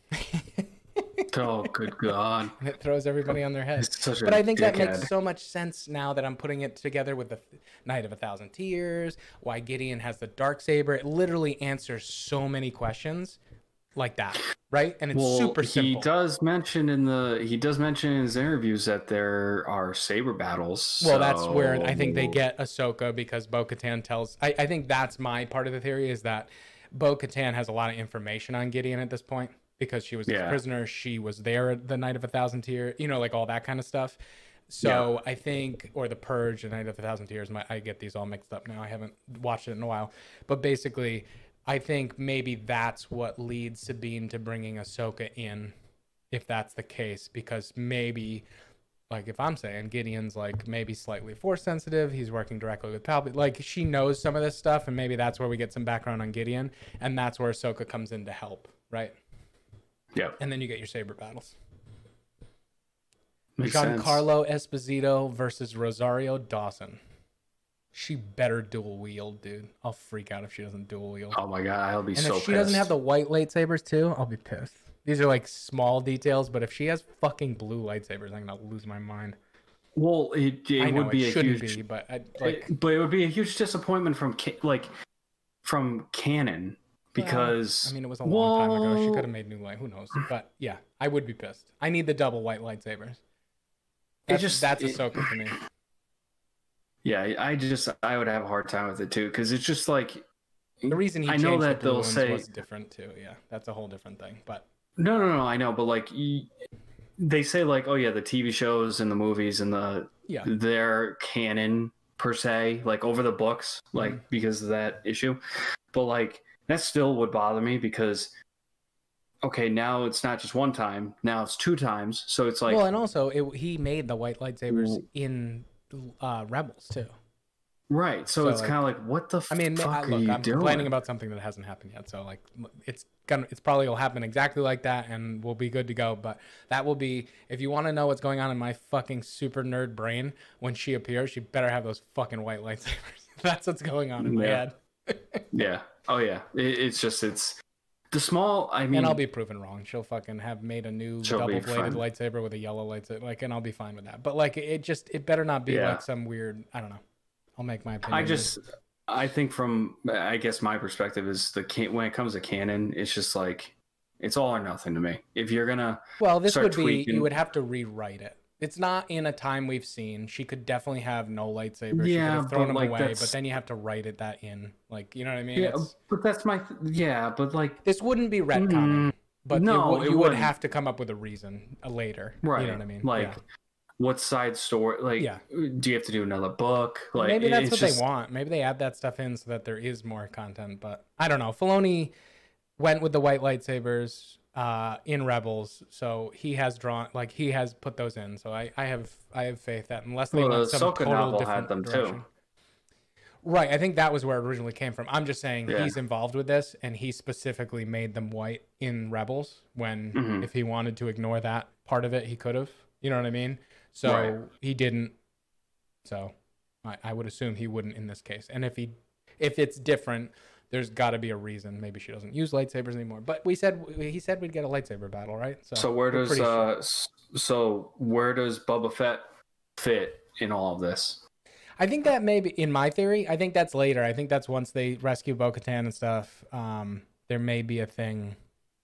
Oh, good God. And it throws everybody on their head. But I think that makes so much sense now that I'm putting it together with the Night of a Thousand Tears, why Gideon has the Darksaber. It literally answers so many questions like that, right? And it's well, super simple. He does mention in the he does mention in his interviews that there are saber battles. Well, so... that's where I think they get Ahsoka, because Bo-Katan tells I, I think that's my part of the theory, is that Bo-Katan has a lot of information on Gideon at this point. Because she was yeah. a prisoner, she was there at the Night of a Thousand Tears, you know, like all that kind of stuff. So yeah. I think, or the Purge, the Night of a Thousand Tears, my, I get these all mixed up now. I haven't watched it in a while. But basically, I think maybe that's what leads Sabine to bringing Ahsoka in, if that's the case. Because maybe, like if I'm saying, Gideon's like maybe slightly force sensitive, he's working directly with Palpatine. Like she knows some of this stuff, and maybe that's where we get some background on Gideon. And that's where Ahsoka comes in to help, right? Yeah. And then you get your saber battles. Makes Giancarlo sense. Esposito versus Rosario Dawson. She better dual wield, dude. I'll freak out if she doesn't dual wield. Oh my God, I'll be and so pissed. And if she doesn't have the white lightsabers too, I'll be pissed. These are like small details, but if she has fucking blue lightsabers, I'm gonna lose my mind. Well, it, it I know would be it a shouldn't huge, be, but I, like, it, but it would be a huge disappointment from like from canon. Because well, I mean, it was a long whoa. time ago. She could have made new light. Who knows? But yeah, I would be pissed. I need the double white lightsabers. That's, it just that's it, Ahsoka to me. Yeah, I just I would have a hard time with it too, because it's just like the reason he I changed know that the blue they'll ones say was different too. Yeah, that's a whole different thing. But no, no, no, I know, but like they say, like, oh yeah, the T V shows and the movies and the yeah, they're canon per se, like over the books, like mm-hmm. because of that issue. But like. That still would bother me because, okay, now it's not just one time. Now it's two times. So it's like... Well, and also, it, he made the white lightsabers in uh, Rebels, too. Right. So, So, it's like, kind of like, what the I mean, I, fuck are look, you I'm doing? complaining about something that hasn't happened yet. So like, it's gonna, it's probably will happen exactly like that, and we'll be good to go. But that will be, if you want to know what's going on in my fucking super nerd brain when she appears, she better have those fucking white lightsabers. That's what's going on in my Yeah. head. Yeah. Oh yeah. It, it's just it's the small. I mean, And I'll be proven wrong. She'll fucking have made a new She'll be double-bladed fine. lightsaber with a yellow lightsaber, like, and I'll be fine with that. But like, it just, it better not be Yeah. like some weird. I don't know. I'll make my opinion. I just, I think from, I guess my perspective is the can when it comes to canon, it's just like, it's all or nothing to me. If you're gonna, well, this start would be tweaking- you would have to rewrite it. It's not in a time we've seen. She could definitely have no lightsaber. She could Yeah, have thrown but, him like, away, that's- but then you have to write it that in. Like, you know what I mean? yeah, It's, but that's my, yeah, but like, this wouldn't be retconning, Mm, but it no, would- it you would wouldn't. have to come up with a reason uh, later. right? You know what I mean? Like, Yeah. what side story? Like, Yeah. do you have to do another book? Like, Maybe that's it's what just, they want. Maybe they add that stuff in so that there is more content. But I don't know. Filoni went with the white lightsabers uh, in Rebels, so he has drawn, like, he has put those in. So I, I have I have faith that unless they Well, want the some Ahsoka total novel different had them direction. too. Right. I think that was where it originally came from. I'm just saying Yeah. he's involved with this, and he specifically made them white in Rebels when Mhm. if he wanted to ignore that part of it, he could have. You know what I mean? So Right. he didn't. So I, I would assume he wouldn't in this case. And if he, if it's different, there's got to be a reason. Maybe she doesn't use lightsabers anymore. But we said he said we'd get a lightsaber battle, right? So where we're does pretty sure. uh, s- so where does Boba Fett fit in all of this? I think that maybe in my theory, I think that's later. I think that's once they rescue Bo-Katan and stuff. Um, there may be a thing.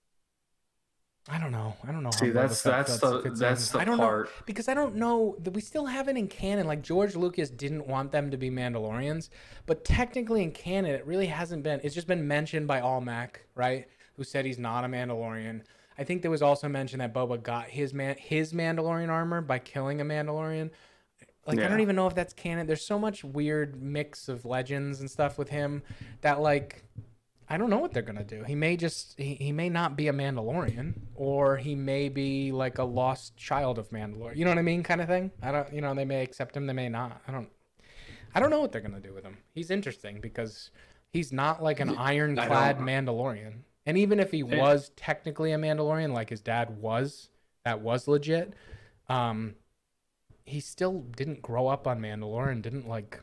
I don't know. I don't know. See, how Boba that's Fett that's fits- the fits that's in. the I don't part. know because I don't know that we still have it in canon. Like George Lucas didn't want them to be Mandalorians, but technically in canon, it really hasn't been. It's just been mentioned by Almec, right? Who said he's not a Mandalorian. I think there was also mention that Boba got his man his Mandalorian armor by killing a Mandalorian. Like I Yeah. don't even know if that's canon. There's so much weird mix of legends and stuff with him that like I don't know what they're gonna do. He may just he, he may not be a Mandalorian, or he may be like a lost child of Mandalore. You know what I mean, kind of thing. I don't. You know, they may accept him, they may not. I don't. I don't know what they're gonna do with him. He's interesting because he's not like an ironclad don't- Mandalorian. And even if he was technically a Mandalorian, like his dad was, that was legit. Um, he still didn't grow up on Mandalore and didn't like.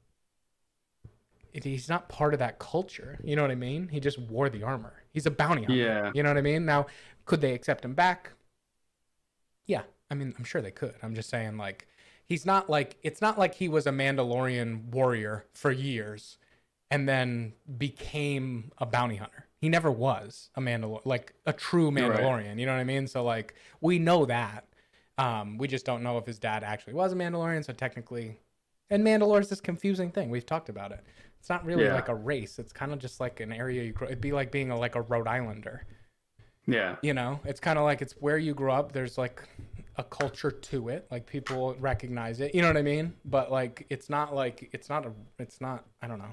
It, he's not part of that culture. You know what I mean? He just wore the armor. He's a bounty hunter. Yeah. You know what I mean? Now, could they accept him back? Yeah. I mean, I'm sure they could. I'm just saying, like, he's not like, it's not like he was a Mandalorian warrior for years and then became a bounty hunter. He never was a Mandalorian, like a true Mandalorian. Right. You know what I mean? So, like, we know that. Um, we just don't know if his dad actually was a Mandalorian. So, technically, and Mandalore is this confusing thing. We've talked about it. It's not really Yeah. like a race. It's kind of just like an area you grow. It'd be like being a, like a Rhode Islander. Yeah. You know, it's kind of like it's where you grew up. There's like a culture to it. Like people recognize it. You know what I mean? But like, it's not like, it's not a, it's not, I don't know.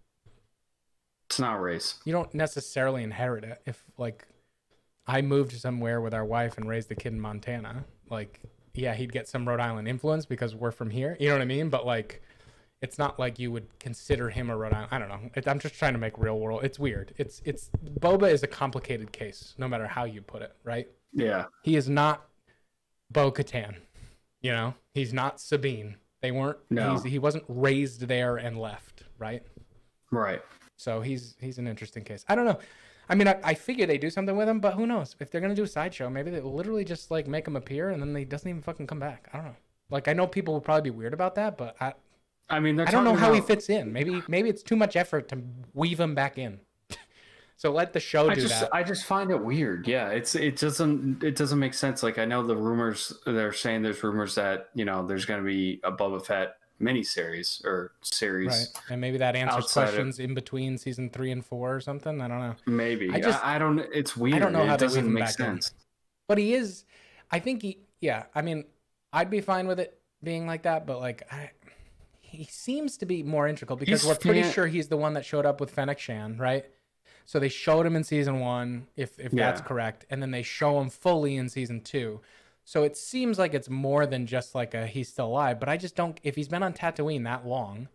It's not race. You don't necessarily inherit it. If like I moved somewhere with our wife and raised a kid in Montana, like, yeah, he'd get some Rhode Island influence because we're from here. You know what I mean? But like, it's not like you would consider him a Rhode Island. I don't know. It, I'm just trying to make real world. It's weird. It's it's Boba is a complicated case, no matter how you put it, right? Yeah. He is not Bo-Katan. You know, he's not Sabine. They weren't. No. He's, he wasn't raised there and left, right? Right. So he's he's an interesting case. I don't know. I mean, I, I figure they do something with him, but who knows? If they're gonna do a sideshow, maybe they literally just like make him appear and then he doesn't even fucking come back. I don't know. Like I know people will probably be weird about that, but I. I mean, I don't know how about, he fits in. Maybe maybe it's too much effort to weave him back in. So let the show I do just, that. I just find it weird. Yeah, it's it doesn't it doesn't make sense. Like I know the rumors they're saying there's rumors that you know there's going to be a Boba Fett miniseries or series. Right, and maybe that answers outside of- questions in between season three and four or something. I don't know. Maybe I just- I, I don't. It's weird. I don't know how it they weave doesn't him make back in. sense. But he is. I think he. Yeah. I mean, I'd be fine with it being like that. But like, I, he seems to be more integral because He's we're pretty fan- sure he's the one that showed up with Fennec Shan, right? So they showed him in season one, if if that's Yeah. correct, and then they show him fully in season two. So it seems like it's more than just like a he's still alive. But I just don't. If he's been on Tatooine that long,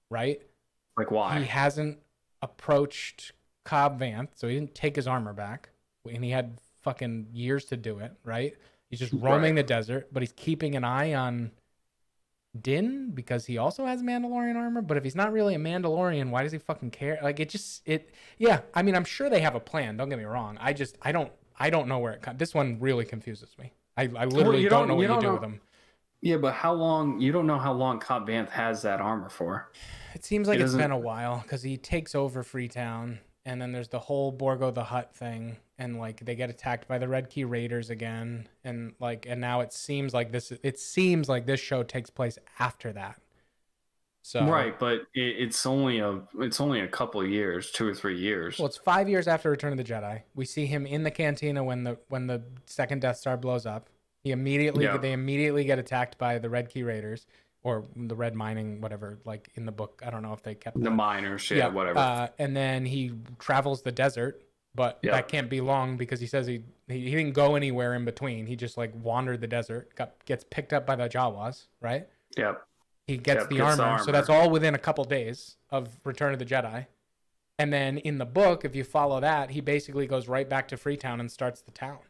right? Like why? He hasn't approached Cobb Vanth, so he didn't take his armor back, and he had fucking years to do it, right? He's just roaming right. the desert, but he's keeping an eye on Din because he also has Mandalorian armor. But if he's not really a Mandalorian, why does he fucking care? Like it just it yeah. I mean, I'm sure they have a plan. Don't get me wrong. I just I don't I don't know where it comes. This one really confuses me. I, I literally well, don't, don't know what you, you do know. with him. Yeah, but how long? You don't know how long Cobb Vanth has that armor for. It seems like it it's been a while because he takes over Freetown, and then there's the whole Borgo the Hutt thing, and like they get attacked by the Red Key Raiders again, and like and now it seems like this. It seems like this show takes place after that. So right, but it, it's only a it's only a couple of years, two or three years. Well, it's five years after Return of the Jedi. We see him in the cantina when the when the second Death Star blows up. He immediately yeah. they immediately get attacked by the Red Key Raiders. Or the red mining, whatever, like in the book. I don't know if they kept the that. miners, yeah, yeah, whatever. Uh, and then he travels the desert, but yep. that can't be long because he says he, he he didn't go anywhere in between. He just like wandered the desert, got gets picked up by the Jawas, right? Yep. He gets, yep, the, gets armor, the armor, so that's all within a couple days of Return of the Jedi. And then in the book, if you follow that, he basically goes right back to Freetown and starts the town.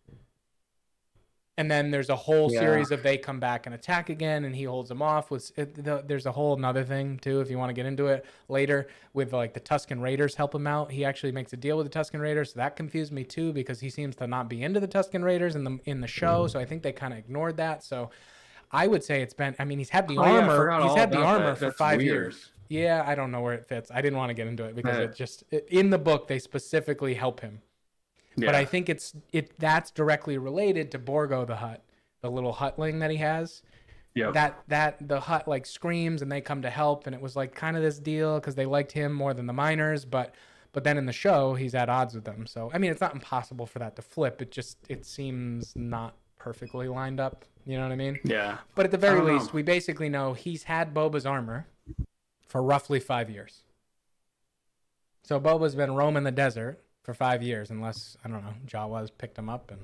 And then there's a whole yeah. series of they come back and attack again, and he holds them off. With it, the, there's a whole another thing too, if you want to get into it later, with like the Tusken Raiders help him out. He actually makes a deal with the Tusken Raiders, so that confused me too because he seems to not be into the Tusken Raiders in the in the show. Mm. So I think they kind of ignored that. So I would say it's been. I mean, he's had the oh, armor. Yeah, he's had the armor that. for That's five weird. years. Yeah, I don't know where it fits. I didn't want to get into it because it just it, in the book they specifically help him. Yeah. But I think it's it that's directly related to Borgo the Hutt. The little Huttling that he has, yeah. That that the Hutt like screams and they come to help, and it was like kind of this deal because they liked him more than the miners, but but then in the show he's at odds with them. So I mean, it's not impossible for that to flip. It just it seems not perfectly lined up. You know what I mean? Yeah. But at the very least, know. we basically know he's had Boba's armor for roughly five years. So Boba's been roaming the desert for five years, unless I don't know Jawas picked him up and.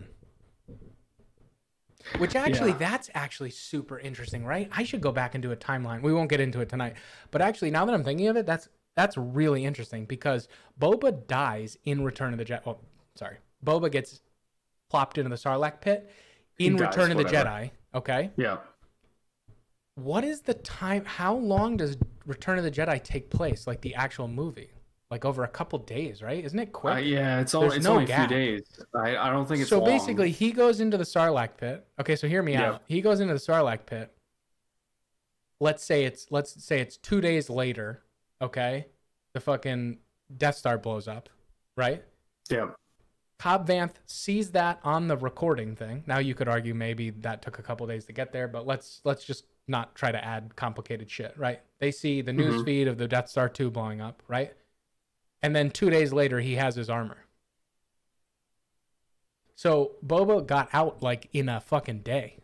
Which actually, yeah. that's actually super interesting, right? I should go back and do a timeline. We won't get into it tonight. But actually, now that I'm thinking of it, that's that's really interesting because Boba dies in Return of the Jedi. Oh, sorry. Boba gets plopped into the Sarlacc pit in dies, Return of whatever. the Jedi. Okay? Yeah. What is the time? How long does Return of the Jedi take place, like the actual movie? Like over a couple days, right? Isn't it quick? Uh, yeah, it's, all, it's no only gap. a few days. I, I don't think it's So long. basically, he goes into the Sarlacc pit. Okay, so hear me yeah. out. He goes into the Sarlacc pit. Let's say it's let's say it's two days later. Okay, the fucking Death Star blows up, right? Yeah. Cobb Vanth sees that on the recording thing. Now you could argue maybe that took a couple days to get there, but let's let's just not try to add complicated shit, right? They see the news mm-hmm. feed of the Death Star two blowing up, right? And then two days later, he has his armor. So Boba got out like in a fucking day.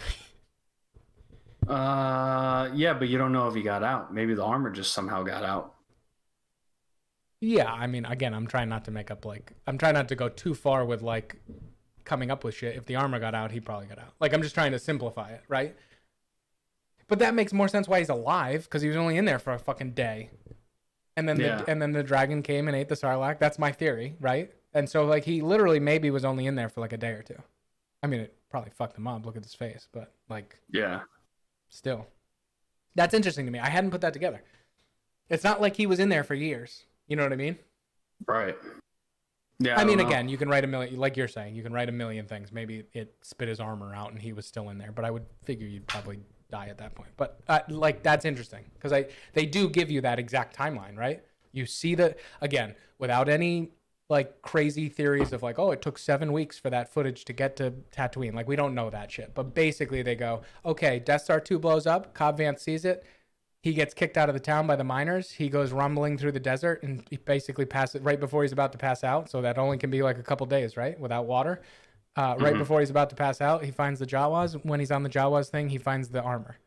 uh, yeah, but you don't know if he got out. Maybe the armor just somehow got out. Yeah, I mean, again, I'm trying not to make up like I'm trying not to go too far with like coming up with shit. If the armor got out, he probably got out. Like I'm just trying to simplify it, right? But that makes more sense why he's alive because he was only in there for a fucking day. And then, yeah. the, and then the dragon came and ate the Sarlacc. That's my theory, right? And so, like, he literally maybe was only in there for like a day or two. I mean, it probably fucked him up. Look at his face, but like, yeah, still, that's interesting to me. I hadn't put that together. It's not like he was in there for years. You know what I mean? Right. Yeah. I, I mean, know. again, you can write a million, like you're saying, you can write a million things. Maybe it spit his armor out and he was still in there, but I would figure you'd probably die at that point. But uh, like that's interesting because I they do give you that exact timeline, right? You see that again without any like crazy theories of like, oh, it took seven weeks for that footage to get to Tatooine. Like we don't know that shit. But basically they go, okay, Death Star two blows up, Cobb Vanth sees it, he gets kicked out of the town by the miners, he goes rumbling through the desert and he basically passes right before he's about to pass out. So that only can be like a couple days, right? Without water. Uh, right mm-hmm. before he's about to pass out, he finds the Jawas. When he's on the Jawas thing, he finds the armor.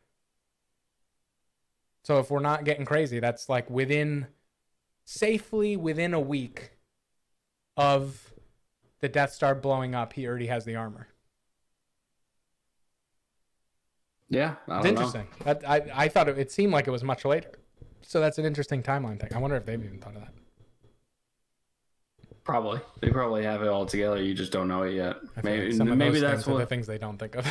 So if we're not getting crazy, that's like within, safely within a week of the Death Star blowing up, he already has the armor. Yeah, I it's don't interesting. Know. I, I I thought it, it seemed like it was much later. So that's an interesting timeline thing. I wonder if they've even thought of that. Probably. They probably have it all together. You just don't know it yet. I feel Maybe like some of maybe those that's things are what the things they don't think of.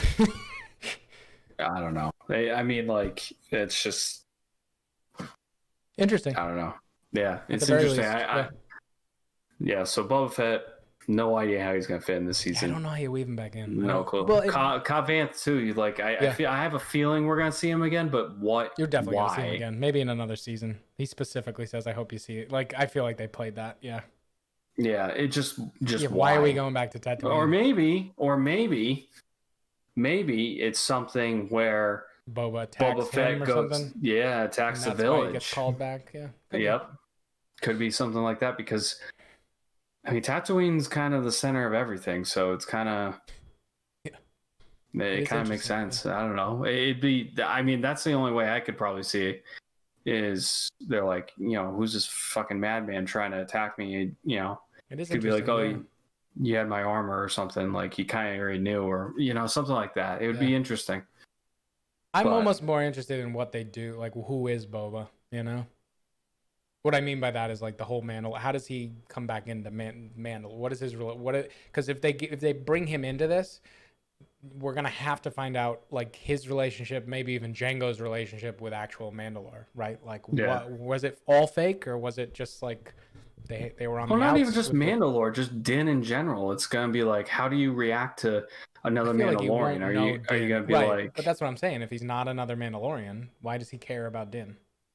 I don't know. They, I mean, like it's just Interesting. I don't know. Yeah, At it's the very interesting. least, I, I, yeah. yeah. So Boba Fett, no idea how he's gonna fit in this I season. don't know how you weave him back in. I No don't- clue. Well, it- Cobb Cobb Vanth too. You like? I, Yeah. I feel. I have a feeling we're gonna see him again, but what? you're definitely why? gonna see him again. Maybe in another season. He specifically says, "I hope you see it." Like I feel like they played that. Yeah. Yeah. It just just Yeah, why, are we going back to Tatooine? Or maybe, or maybe, maybe it's something where Boba attacks Boba Fett him or goes, something. yeah, And attacks that's the why he village. gets called back. Yeah. Could be. Yep. Could be something like that because, I mean, Tatooine's kind of the center of everything, so it's kind of, Yeah. it, It is kind of makes interesting, sense. I don't know. It'd be, I mean, that's the only way I could probably see it. Is they're like, you know, who's this fucking madman trying to attack me? You know, It is could be like, interesting, oh, yeah. you, you had my armor or something. Like he kind of already knew, or you know, something like that. It would be Yeah. interesting. I'm but- almost more interested in what they do. Like, who is Boba? You know. What I mean by that is like the whole Mandal. How does he come back into Man- Mandal? What is his rela- what? Because if they gi- if they bring him into this, we're gonna have to find out like his relationship, maybe even Django's relationship with actual Mandalore, right? Like, Yeah. what, was it all fake or was it just like they they were on? Well, the not outs even just with the- Mandalore, just Din in general. It's gonna be like, how do you react to another I feel like you Mandalorian? won't are know you are you Din. gonna be Right, like? But that's what I'm saying. If he's not another Mandalorian, why does he care about Din?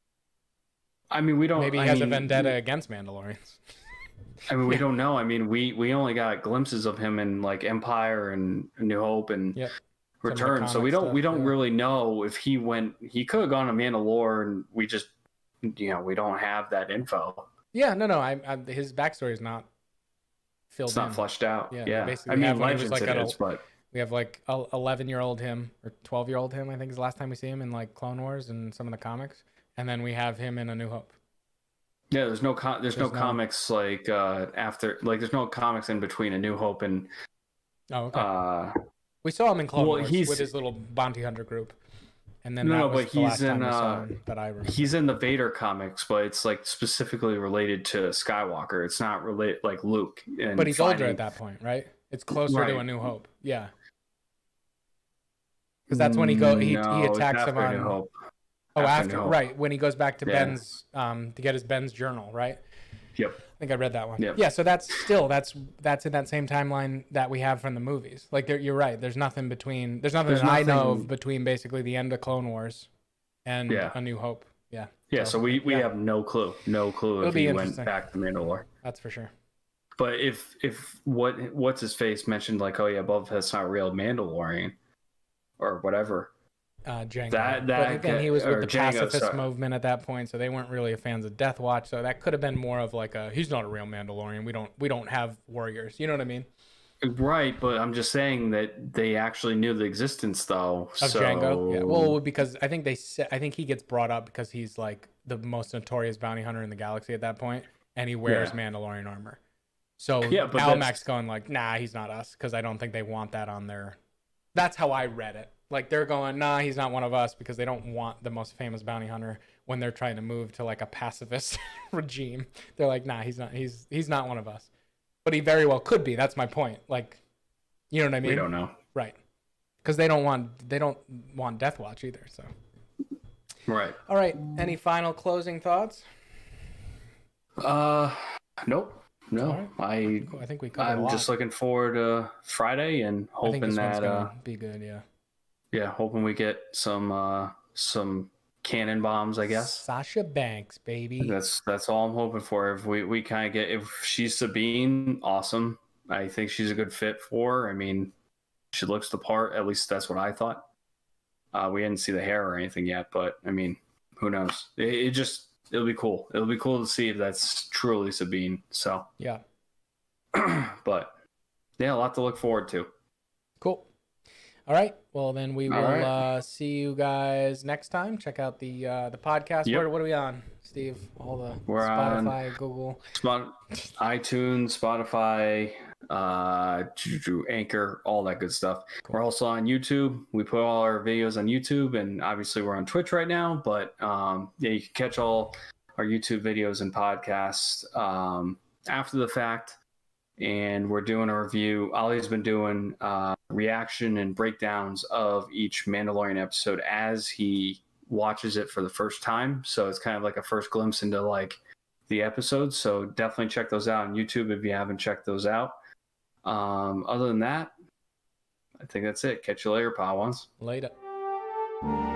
I mean, we don't. Maybe he I has a mean, vendetta against Mandalorians. I mean, we don't know. I mean, we we only got glimpses of him in like Empire and New Hope and Yep. Return, so we comic don't stuff, we don't yeah. really know if he went. He could have gone to Mandalore, and we just, you know, we don't have that info. Yeah, no, no. I, I his backstory is not filled It's in. not fleshed out. Yeah, Yeah, basically I we mean, have when he was, Legends like, it at a- is, but We have like a eleven year old him or twelve year old him. I think is the last time we see him in like Clone Wars and some of the comics, and then we have him in A New Hope. yeah, there's no com- there's, There's no, no- comics like uh after like there's no comics in between A New Hope and Oh, okay. uh we saw him in Clone well, Wars he's- with his little bounty hunter group, and then No, that no, was but the last he's time in, we saw uh, him that I remember. he's in the Vader comics, but it's like specifically related to Skywalker. It's not related like Luke. And But he's older finding- at that point, right? It's closer Right. to A New Hope. Yeah. Because that's when he go he, No, he it's attacks him after on. New Hope. Oh, After after, New Hope. right when he goes back to Yeah. Ben's um to get his Ben's journal, right? Yep. I think I read that one. Yep. Yeah, so that's still that's that's in that same timeline that we have from the movies. Like there, you're right. There's nothing between. There's nothing There's that I know nothing- of between basically the end of Clone Wars and Yeah. A New Hope. Yeah. Yeah, so we, we yeah. have no clue, no clue It'll if be he went interesting. back to Mandalore. That's for sure. But if if what what's his face mentioned like, oh yeah, Boba Fett's not a real Mandalorian, or whatever. Uh, Django. That- but that again, he guy- was with or the Django, pacifist sorry. movement at that point, so they weren't really fans of Death Watch. So that could have been more of like a he's not a real Mandalorian. We don't we don't have warriors. You know what I mean? Right, but I'm just saying that they actually knew the existence though. Of so... Django. Yeah. Well, because I think they sa- I think he gets brought up because he's like the most notorious bounty hunter in the galaxy at that point, and he wears Yeah. Mandalorian armor. So Yeah, but Almac's that's- going like, nah, he's not us, because I don't think they want that on their. That's how I read it. Like they're going, nah, he's not one of us, because they don't want the most famous bounty hunter when they're trying to move to like a pacifist regime. They're like, nah, he's not. He's he's not one of us. But he very well could be. That's my point. Like, you know what I mean? we don't know. Right. Because they don't want they don't want Death Watch either. So, Right. all right. Any final closing thoughts? Uh, nope. No, All right. I Cool. I think we covered a I'm lot. just looking forward to Friday and I think hoping this one's that gonna uh be good. Yeah. yeah, hoping we get some uh some cannon bombs, I guess. Sasha Banks, baby. That's that's all I'm hoping for. If we, we kind of get if she's Sabine, awesome. I think she's a good fit for her. I mean, she looks the part. At least that's what I thought. Uh, we didn't see the hair or anything yet, but I mean, who knows? It, it just it'll be cool. It'll be cool to see if that's truly Sabine. So, Yeah. but yeah, a lot to look forward to. Cool. All right. Well, then we will All right. uh, see you guys next time. Check out the uh, the podcast. Yep. What, what are we on, Steve? All the We're on- Spotify, Google. Spot, iTunes, Spotify, uh, Anchor, all that good stuff. Cool. We're also on YouTube. We put all our videos on YouTube, and obviously we're on Twitch right now. But um, yeah, you can catch all our YouTube videos and podcasts um, after the fact. And we're doing a review. Ollie's been doing uh, reaction and breakdowns of each Mandalorian episode as he watches it for the first time. So it's kind of like a first glimpse into like the episodes. So definitely check those out on YouTube if you haven't checked those out. Um, other than that, I think that's it. Catch you later, Pawans. Later.